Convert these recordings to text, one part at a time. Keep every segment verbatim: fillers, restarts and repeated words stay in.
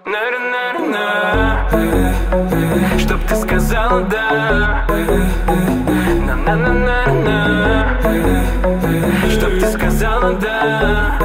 Чтоб ты сказала да. На-на-на-на-на. Чтоб ты сказала да.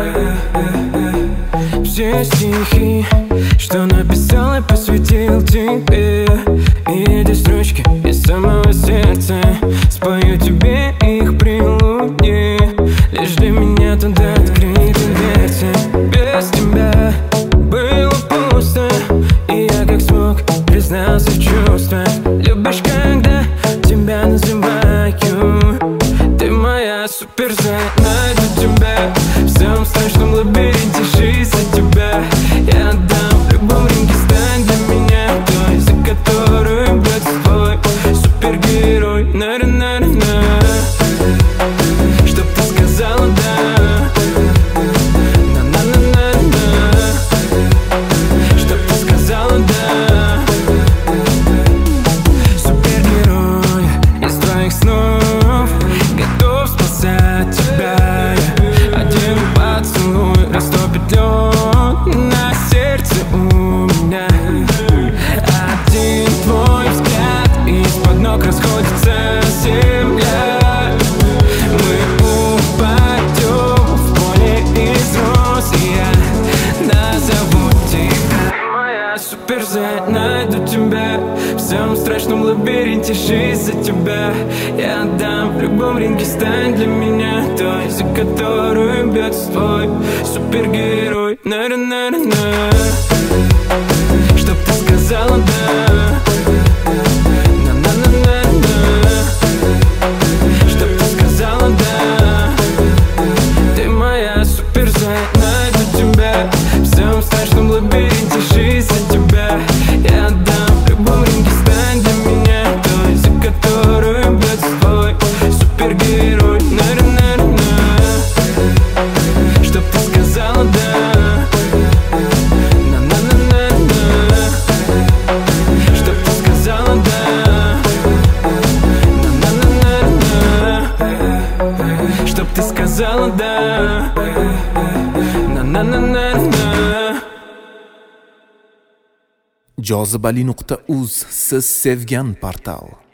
Все стихи, что написал и посвятил тебе, и эти строчки из самого сердца спою тебе их при луне. Лишь для меня туда открыты дверцы. Без тебя было пусто, и я как смог признался в чувствах. Любишь, когда тебя называю. Ты моя суперзай, найду тебя в самом страшном лабиринте. Жизнь за тебя я отдам в любом ринге. Стань для меня той, за которую бьется твой супергерой. На-на-на-на. Чтоб ты сказала да. На-на-на-на-на. Чтоб ты сказала да. Супергерой из твоих снов, готов спасать тебя. Один поцелуй растопит лед на сердце у меня. Один твой взгляд, из-под ног расходится земля. Мы упадем в поле из роз, и я назову тебя. Моя суперзай, найду тебя в самом страшном лабиринте. Жизнь за тебя я отдам в любом ринге. Стань для меня той, за которую бьется твой супергерой. На-на-на-на. Чтоб ты сказала да. На-на-на-на-на. Чтоб ты сказала да. Ты моя суперзай, найду тебя в самом страшном лабиринте. Жизнь за тебя я отдам в любом ринге. Стань для меня той, за которую бьется твой супергерой. На-на-на-на. Чтоб ты сказала да. На-на-на-на-на. Чтоб ты сказала да. На-на-на-на-на. Чтоб ты сказала да. На-на-на-на-на. jozibali nuqta uz siz sevgan portal.